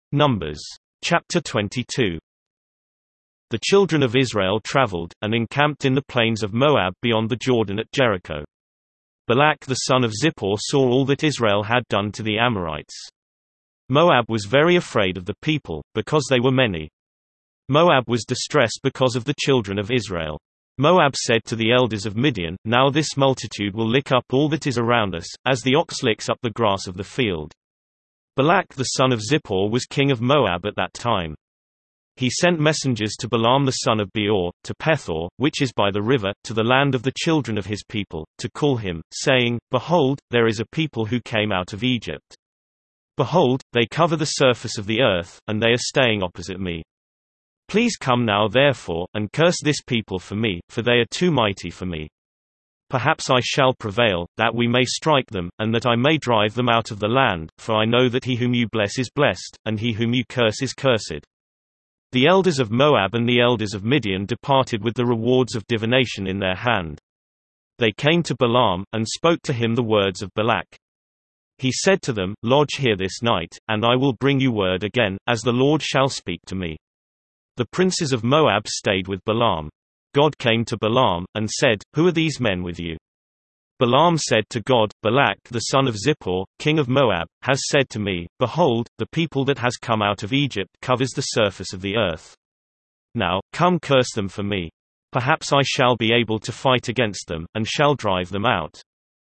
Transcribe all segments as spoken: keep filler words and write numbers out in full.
Numbers. Chapter twenty-two. The children of Israel traveled, and encamped in the plains of Moab beyond the Jordan at Jericho. Balak the son of Zippor saw all that Israel had done to the Amorites. Moab was very afraid of the people, because they were many. Moab was distressed because of the children of Israel. Moab said to the elders of Midian, "Now this multitude will lick up all that is around us, as the ox licks up the grass of the field." Balak the son of Zippor was king of Moab at that time. He sent messengers to Balaam the son of Beor, to Pethor, which is by the river, to the land of the children of his people, to call him, saying, "Behold, there is a people who came out of Egypt. Behold, they cover the surface of the earth, and they are staying opposite me. Please come now therefore, and curse this people for me, for they are too mighty for me. Perhaps I shall prevail, that we may strike them, and that I may drive them out of the land, for I know that he whom you bless is blessed, and he whom you curse is cursed." The elders of Moab and the elders of Midian departed with the rewards of divination in their hand. They came to Balaam, and spoke to him the words of Balak. He said to them, "Lodge here this night, and I will bring you word again, as the Lord shall speak to me." The princes of Moab stayed with Balaam. God came to Balaam, and said, "Who are these men with you?" Balaam said to God, "Balak the son of Zippor, king of Moab, has said to me, Behold, the people that has come out of Egypt covers the surface of the earth. Now, come curse them for me. Perhaps I shall be able to fight against them, and shall drive them out."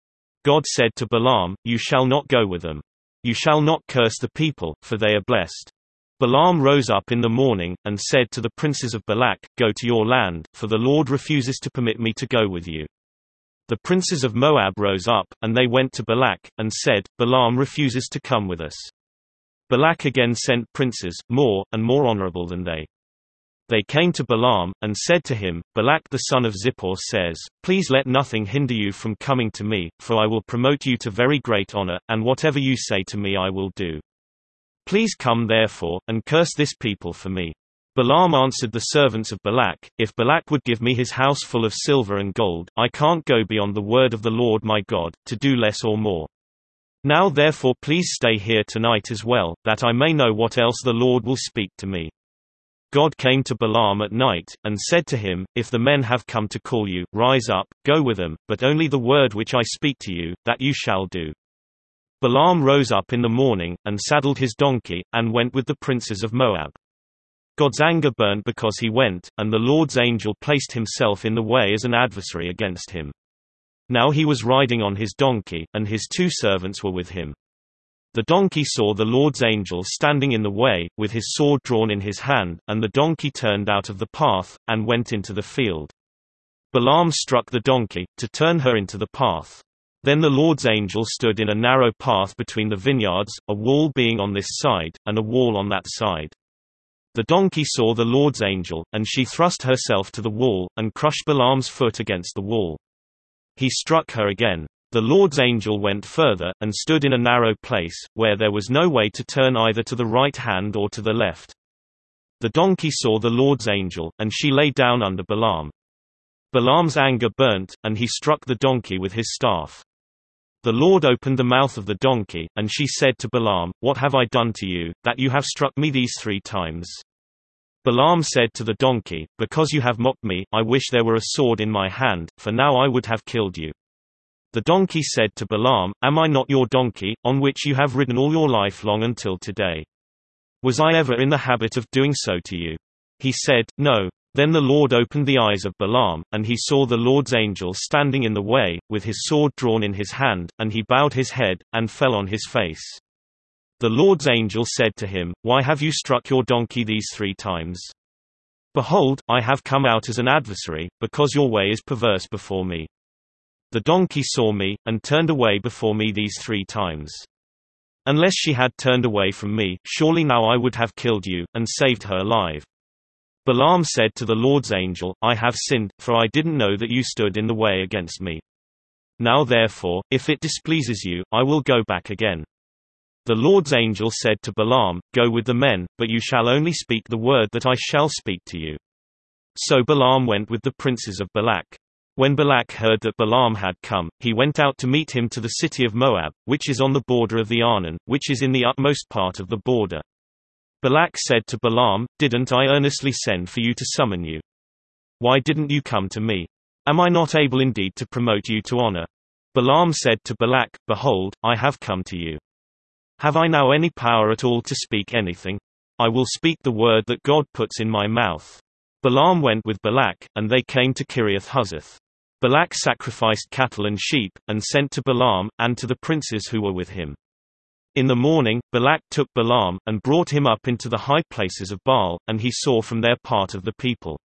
God said to Balaam, "You shall not go with them. You shall not curse the people, for they are blessed." Balaam rose up in the morning, and said to the princes of Balak, "Go to your land, for the Lord refuses to permit me to go with you." The princes of Moab rose up, and they went to Balak, and said, "Balaam refuses to come with us." Balak again sent princes, more, and more honorable than they. They came to Balaam, and said to him, "Balak the son of Zippor says, Please let nothing hinder you from coming to me, for I will promote you to very great honor, and whatever you say to me I will do. Please come therefore, and curse this people for me." Balaam answered the servants of Balak, "If Balak would give me his house full of silver and gold, I can't go beyond the word of the Lord my God, to do less or more. Now therefore please stay here tonight as well, that I may know what else the Lord will speak to me." God came to Balaam at night, and said to him, "If the men have come to call you, rise up, go with them, but only the word which I speak to you, that you shall do." Balaam rose up in the morning, and saddled his donkey, and went with the princes of Moab. God's anger burnt because he went, and the Lord's angel placed himself in the way as an adversary against him. Now he was riding on his donkey, and his two servants were with him. The donkey saw the Lord's angel standing in the way, with his sword drawn in his hand, and the donkey turned out of the path, and went into the field. Balaam struck the donkey, to turn her into the path. Then the Lord's angel stood in a narrow path between the vineyards, a wall being on this side, and a wall on that side. The donkey saw the Lord's angel, and she thrust herself to the wall, and crushed Balaam's foot against the wall. He struck her again. The Lord's angel went further, and stood in a narrow place, where there was no way to turn either to the right hand or to the left. The donkey saw the Lord's angel, and she lay down under Balaam. Balaam's anger burnt, and he struck the donkey with his staff. The Lord opened the mouth of the donkey, and she said to Balaam, "What have I done to you, that you have struck me these three times?" Balaam said to the donkey, "Because you have mocked me, I wish there were a sword in my hand, for now I would have killed you." The donkey said to Balaam, "Am I not your donkey, on which you have ridden all your life long until today? Was I ever in the habit of doing so to you?" He said, "No." Then the Lord opened the eyes of Balaam, and he saw the Lord's angel standing in the way, with his sword drawn in his hand, and he bowed his head, and fell on his face. The Lord's angel said to him, "Why have you struck your donkey these three times? Behold, I have come out as an adversary, because your way is perverse before me. The donkey saw me, and turned away before me these three times. Unless she had turned away from me, surely now I would have killed you, and saved her alive." Balaam said to the Lord's angel, "I have sinned, for I didn't know that you stood in the way against me. Now therefore, if it displeases you, I will go back again." The Lord's angel said to Balaam, "Go with the men, but you shall only speak the word that I shall speak to you." So Balaam went with the princes of Balak. When Balak heard that Balaam had come, he went out to meet him to the city of Moab, which is on the border of the Arnon, which is in the utmost part of the border. Balak said to Balaam, "Didn't I earnestly send for you to summon you? Why didn't you come to me? Am I not able indeed to promote you to honor?" Balaam said to Balak, "Behold, I have come to you. Have I now any power at all to speak anything? I will speak the word that God puts in my mouth." Balaam went with Balak, and they came to Kiriath Huzoth. Balak sacrificed cattle and sheep, and sent to Balaam, and to the princes who were with him. In the morning, Balak took Balaam, and brought him up into the high places of Baal, and he saw from there part of the people.